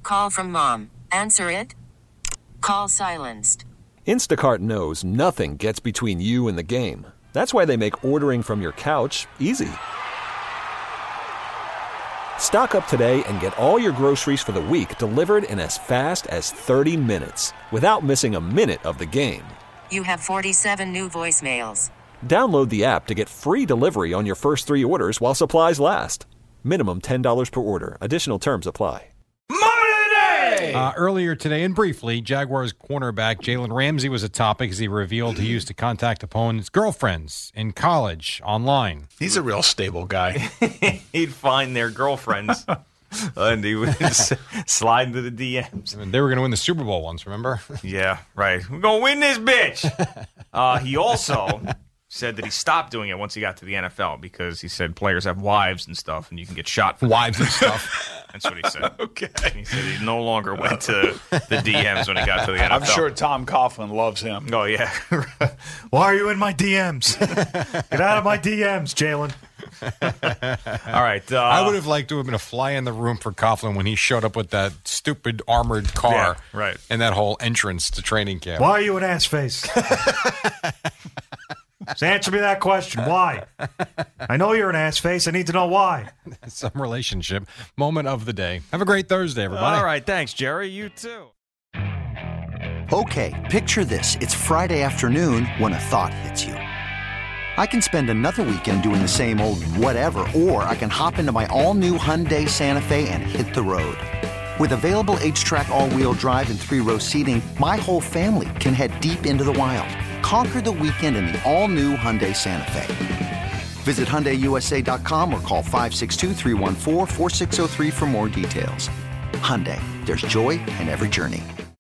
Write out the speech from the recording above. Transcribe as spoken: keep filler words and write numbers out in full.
call from mom. Answer it. Call silenced. Instacart knows nothing gets between you and the game. That's why they make ordering from your couch easy. Stock up today and get all your groceries for the week delivered in as fast as thirty minutes without missing a minute of the game. You have forty-seven new voicemails. Download the app to get free delivery on your first three orders while supplies last. Minimum ten dollars per order. Additional terms apply. Uh, earlier today, and briefly, Jaguars cornerback Jalen Ramsey was a topic as he revealed he used to contact opponents' girlfriends in college online. He's a real stable guy. He'd find their girlfriends, and he would s- slide into the D Ms. I mean, they were going to win the Super Bowl once, remember? Yeah, right. We're going to win this bitch. Uh, he also said that he stopped doing it once he got to the N F L because he said players have wives and stuff, and you can get shot for wives and stuff. That's what he said. Okay. He said he no longer went to the D Ms when he got to the N F L. I'm sure Tom Coughlin loves him. Oh, yeah. Why are you in my D Ms? Get out of my D Ms, Jalen. All right. Uh, I would have liked to have been a fly in the room for Coughlin when he showed up with that stupid armored car Yeah, right. and that whole entrance to training camp. Why are you an ass face? Just answer me that question. Why? I know you're an ass face. I need to know why. Some relationship. Moment of the day. Have a great Thursday, everybody. All right. Thanks, Jerry. You too. Okay, picture this. It's Friday afternoon when a thought hits you. I can spend another weekend doing the same old whatever, or I can hop into my all-new Hyundai Santa Fe and hit the road. With available H-Track all-wheel drive and three-row seating, my whole family can head deep into the wild. Conquer the weekend in the all-new Hyundai Santa Fe. Visit Hyundai U S A dot com or call five six two, three one four, four six zero three for more details. Hyundai, there's joy in every journey.